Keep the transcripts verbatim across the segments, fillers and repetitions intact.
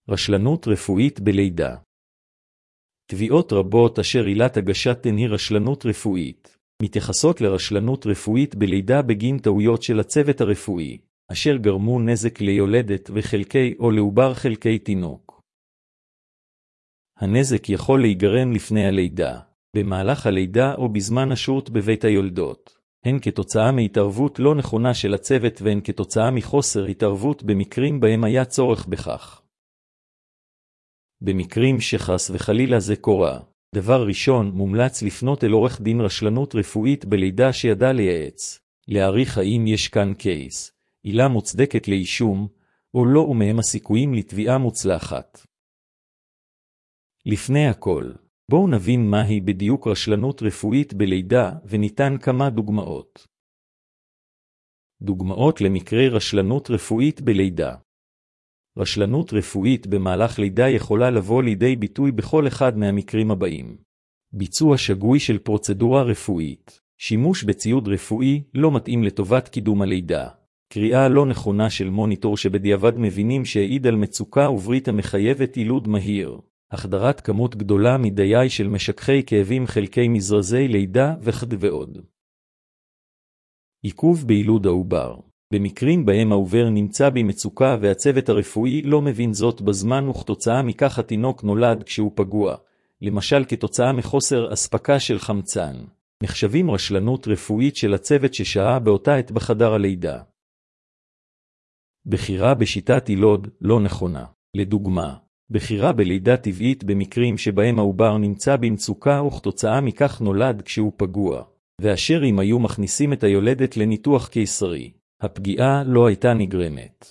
רשלנות רפואית בלידה. תביעות רבות אשר עילת הגשתן היא רשלנות רפואית, מתייחסות לרשלנות רפואית בלידה בגין טעויות של הצוות הרפואי, אשר גרמו נזק ליולדת וחלקי או לעובר חלקי תינוק. הנזק יכול להיגרם לפני הלידה, במהלך הלידה או בזמן השהות בבית היולדות, הן כתוצאה מהתערבות לא נכונה של הצוות והן כתוצאה מחוסר התערבות במקרים בהם היה צורך בכך. במקרים שחס וחלילה זה קורה, דבר ראשון מומלץ לפנות אל עורך דין רשלנות רפואית בלידה שידע לייעץ, להעריך האם יש כאן קייס, עילה מוצדקת לאישום, או לא ומהם הסיכויים לתביעה מוצלחת. לפני הכל, בואו נבין מהי בדיוק רשלנות רפואית בלידה וניתן כמה דוגמאות. דוגמאות למקרי רשלנות רפואית בלידה. רשלנות רפואית במהלך לידה יכולה לבוא לידי ביטוי בכל אחד מהמקרים הבאים. ביצוע שגוי של פרוצדורה רפואית, שימוש בציוד רפואי לא מתאים לטובת קידום הלידה, קריאה לא נכונה של מוניטור שבדיעבד מבינים שהעיד על מצוקה וברית המחייבת יילוד מהיר, החדרת כמות גדולה מדי של משככי כאבים חלקי מזרזי לידה וכד ועוד. עיכוב בילוד העובר. במקרים בהם העובר נמצא במצוקה והצוות הרפואי לא מבין זאת בזמן וכתוצאה מכך התינוק נולד כשהוא פגוע, למשל כתוצאה מחוסר אספקה של חמצן, נחשבים רשלנות רפואית של הצוות ששהה באותה עת בחדר הלידה. בחירה בשיטת יילוד לא נכונה. לדוגמה, בחירה בלידה טבעית במקרים שבהם העובר נמצא במצוקה וכתוצאה מכך נולד כשהוא פגוע, ואשר אם היו מכניסים את היולדת לניתוח קיסרי, הפגיעה לא הייתה נגרמת.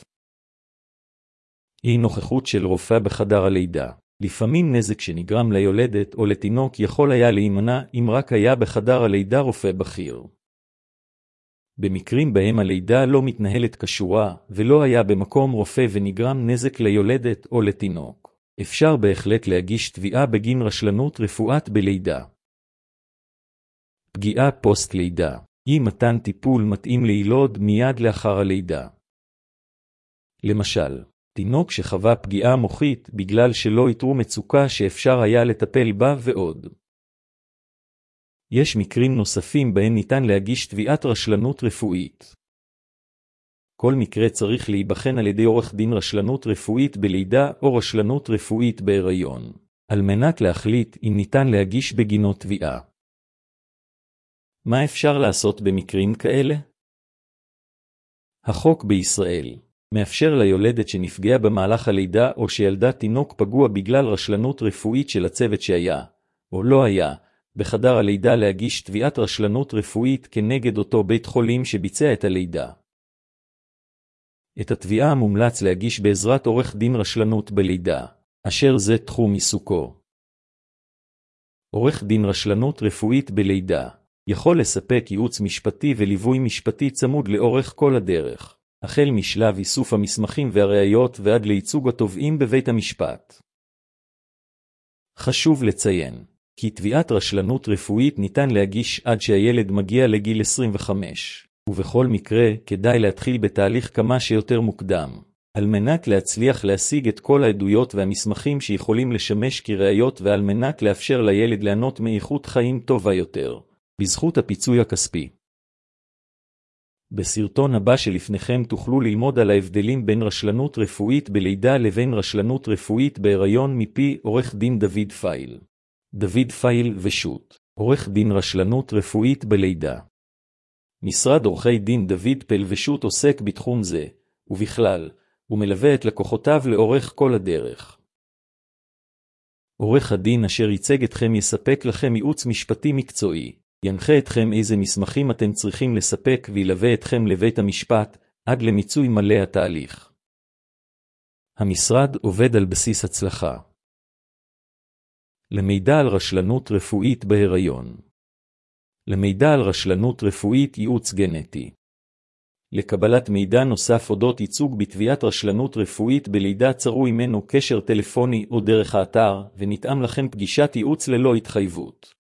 אי נוכחות של רופא בחדר הלידה. לפעמים נזק שנגרם ליולדת או לתינוק יכול היה להימנע אם רק היה בחדר הלידה רופא בכיר. במקרים בהם הלידה לא מתנהלת כשורה ולא היה במקום רופא ונגרם נזק ליולדת או לתינוק, אפשר בהחלט להגיש תביעה בגין רשלנות רפואית בלידה. פגיעה פוסט לידה. אי מתן טיפול מתאים לילוד מיד לאחר הלידה. למשל, תינוק שחווה פגיעה מוחית בגלל שלא איתרו מצוקה שאפשר היה לטפל בה ועוד. יש מקרים נוספים בהם ניתן להגיש תביעת רשלנות רפואית. כל מקרה צריך להיבחן על ידי עורך דין רשלנות רפואית בלידה או רשלנות רפואית בהיריון, על מנת להחליט אם ניתן להגיש בגינו תביעה. מה אפשר לעשות במקרים כאלה? החוק בישראל מאפשר ליולדת שנפגעה במהלך הלידה או שילדה תינוק פגוע בגלל רשלנות רפואית של הצוות שהיה, או לא היה, בחדר הלידה להגיש תביעת רשלנות רפואית כנגד אותו בית חולים שביצע את הלידה. את התביעה מומלץ להגיש בעזרת עורך דין רשלנות בלידה, אשר זה תחום עיסוקו. עורך דין רשלנות רפואית בלידה יכול לספק ייעוץ משפטי וליווי משפטי צמוד לאורך כל הדרך, החל משלב איסוף המסמכים והראיות ועד לייצוג התובעים בבית המשפט. חשוב לציין כי תביעת רשלנות רפואית ניתן להגיש עד שהילד מגיע לגיל עשרים וחמש, ובכל מקרה כדאי להתחיל בתהליך כמה שיותר מוקדם, על מנת להצליח להשיג את כל העדויות והמסמכים שיכולים לשמש כראיות ועל מנת לאפשר לילד ליהנות מאיכות חיים טובה יותר, בזכות הפיצוי הכספי. בסרטון הבא שלפניכם תוכלו ללמוד על ההבדלים בין רשלנות רפואית בלידה לבין רשלנות רפואית בהיריון מפי עורך דין דוד פייל. דוד פייל ושות', עורך דין רשלנות רפואית בלידה. משרד עורכי דין דוד פייל ושות' עוסק בתחום זה, ובכלל, הוא מלווה את לקוחותיו לאורך כל הדרך. עורך הדין אשר ייצג אתכם יספק לכם ייעוץ משפטי מקצועי, ינחה אתכם איזה מסמכים אתם צריכים לספק וילווה אתכם לבית המשפט עד למיצוי מלא התהליך. המשרד עובד על בסיס הצלחה. למידע על רשלנות רפואית בהיריון. למידע על רשלנות רפואית ייעוץ גנטי. לקבלת מידע נוסף אודות ייצוג בתביעת רשלנות רפואית בלידה צרו עמנו קשר טלפוני או דרך האתר ונתאם לכם פגישת ייעוץ ללא התחייבות.